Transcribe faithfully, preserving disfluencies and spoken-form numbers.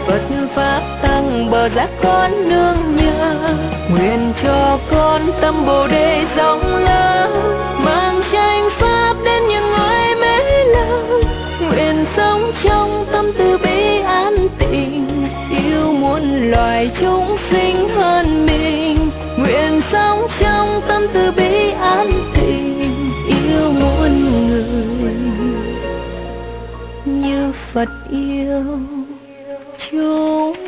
Phật pháp tăng bờ giác con nương nhờ. Nguyện cho con tâm bồ đề rộng lớn, mang chánh pháp đến những người mê lỡ. Nguyện sống trong tâm từ bi an tịnh, yêu muôn loài chúng sinh hơn mình. Nguyện sống trong tâm từ bi an tịnh, yêu muôn người như Phật yêu chúng